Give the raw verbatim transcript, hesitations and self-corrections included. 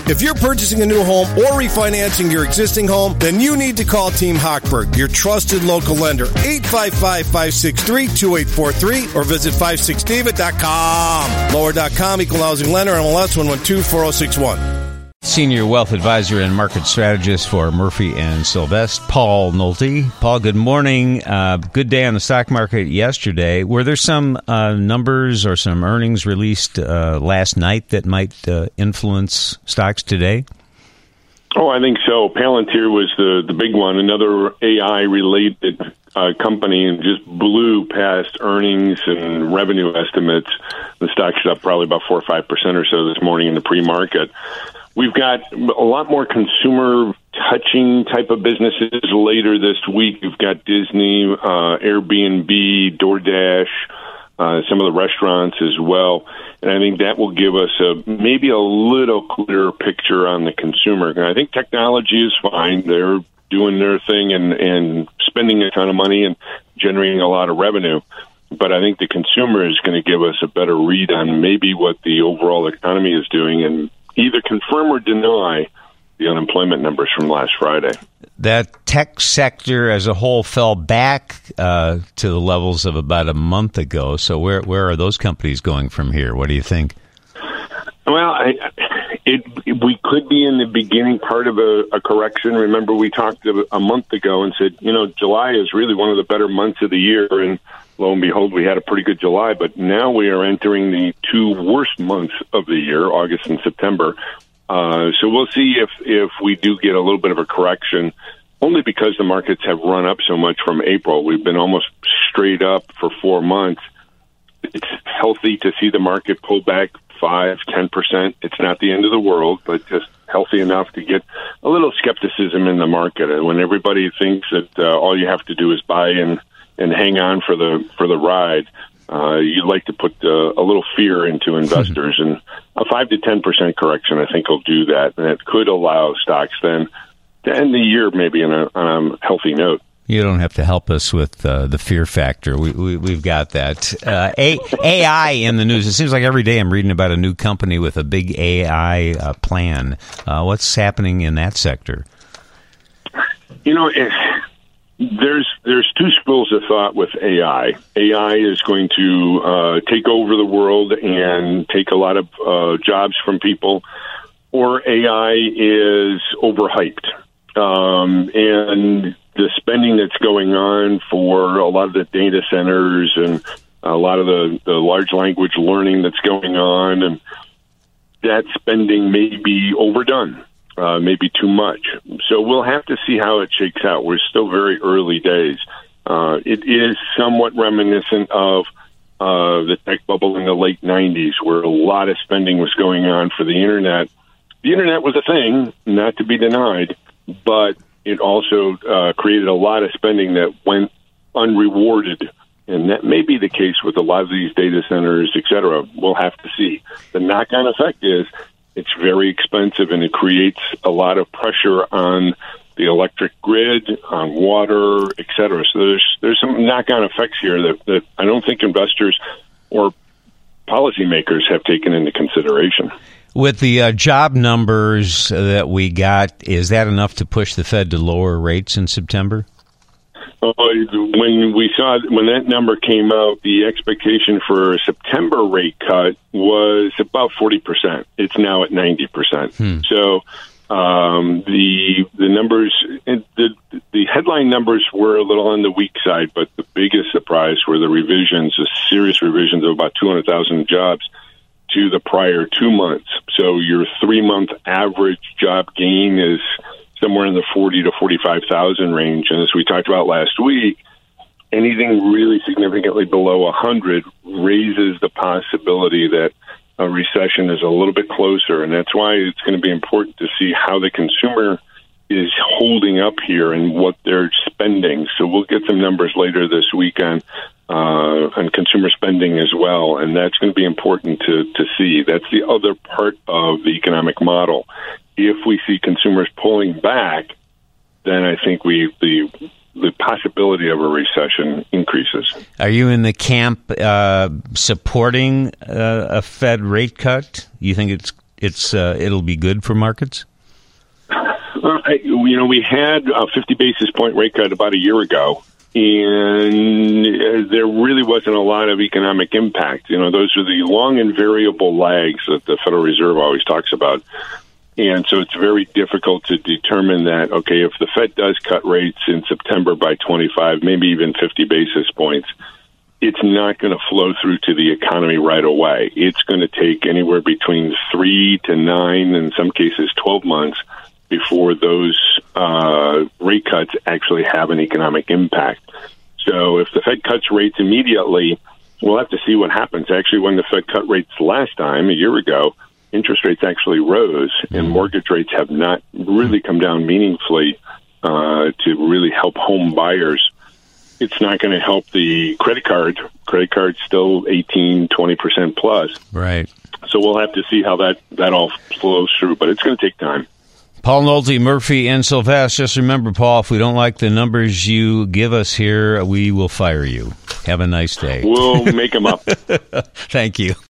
If you're purchasing a new home or refinancing your existing home, then you need to call Team Hochberg, your trusted local lender. eight five five, five six three, two eight four three or visit five six david dot com. Lower dot com, equal housing lender, M L S one one two four zero six one. Senior Wealth Advisor and Market Strategist for Murphy and Sylvester, Paul Nolte. Paul, good morning. Uh, good day on the stock market yesterday. Were there some uh, numbers or some earnings released uh, last night that might uh, influence stocks today? Oh, I think so. Palantir was the, the big one, another A I-related uh, company, and just blew past earnings and revenue estimates. The stock's up probably about four or five percent or so this morning in the pre-market. We've got a lot more consumer-touching type of businesses later this week. We've got Disney, uh, Airbnb, DoorDash, uh, some of the restaurants as well. And I think that will give us a maybe a little clearer picture on the consumer. And I think technology is fine. They're doing their thing and, and spending a ton of money and generating a lot of revenue. But I think the consumer is going to give us a better read on maybe what the overall economy is doing and either confirm or deny the unemployment numbers from last Friday. That tech sector as a whole fell back uh, to the levels of about a month ago. So where where are those companies going from here? What do you think? Well, I, it, we could be in the beginning part of a, a correction. Remember, we talked a, a month ago and said, you know, July is really one of the better months of the year, and lo and behold, we had a pretty good July. But now we are entering the two worst months of the year, August and September. Uh, so we'll see if, if we do get a little bit of a correction, only because the markets have run up so much from April. We've been almost straight up for four months. It's healthy to see the market pull back five, ten percent. It's not the end of the world, but just healthy enough to get a little skepticism in the market. And when everybody thinks that uh, all you have to do is buy and, and hang on for the for the ride, uh, you'd like to put uh, a little fear into investors. And a five to ten percent correction, I think, will do that. And it could allow stocks then to end the year maybe on a, on a healthy note. You don't have to help us with uh, the fear factor. We, we, we've got that. Uh, a, AI in the news. It seems like every day I'm reading about a new company with a big A I uh, plan. Uh, what's happening in that sector? You know, it, there's there's two schools of thought with A I. A I is going to uh, take over the world and take a lot of uh, jobs from people, or A I is overhyped. Um, and the spending that's going on for a lot of the data centers and a lot of the, the large language learning that's going on, and that spending may be overdone, uh, maybe too much. So we'll have to see how it shakes out. We're still very early days. Uh, it is somewhat reminiscent of uh, the tech bubble in the late nineties, where a lot of spending was going on for the Internet. The Internet was a thing, not to be denied, but it also uh, created a lot of spending that went unrewarded, and that may be the case with a lot of these data centers, et cetera. We'll have to see. The knock-on effect is it's very expensive, and it creates a lot of pressure on the electric grid, on water, et cetera. So there's there's some knock-on effects here that, that I don't think investors or policymakers have taken into consideration. With the uh, job numbers that we got, is that enough to push the Fed to lower rates in September? Uh, when we saw when that number came out, the expectation for a September rate cut was about forty percent. It's now at ninety percent. Hmm. So um, the the numbers, the the headline numbers were a little on the weak side, but the biggest surprise were the revisions, the serious revisions of about two hundred thousand jobs to the prior two months. So your three-month average job gain is somewhere in the forty to forty-five thousand range. And as we talked about last week, anything really significantly below one hundred raises the possibility that a recession is a little bit closer. And that's why it's going to be important to see how the consumer is holding up here and what they're spending. So we'll get some numbers later this week on Uh, on consumer spending as well, and that's going to be important to, to see. That's the other part of the economic model. If we see consumers pulling back, then I think we the the possibility of a recession increases. Are you in the camp uh, supporting uh, a Fed rate cut? You think it's it's uh, it'll be good for markets? Uh, you know, we had a fifty basis point rate cut about a year ago, and there really wasn't a lot of economic impact. You know, those are the long and variable lags that the Federal Reserve always talks about. And so it's very difficult to determine that, okay, if the Fed does cut rates in September by twenty-five, maybe even fifty basis points, it's not going to flow through to the economy right away. It's going to take anywhere between three to nine, in some cases twelve months, before those uh, rate cuts actually have an economic impact. So if the Fed cuts rates immediately, we'll have to see what happens. Actually, when the Fed cut rates last time, a year ago, interest rates actually rose, and mortgage rates have not really come down meaningfully uh, to really help home buyers. It's not going to help the credit card. Credit card's still eighteen, twenty percent plus. Right. So we'll have to see how that, that all flows through, but it's going to take time. Paul Nolte, Murphy, and Sylvester. Just remember, Paul, if we don't like the numbers you give us here, we will fire you. Have a nice day. We'll make them up. Thank you.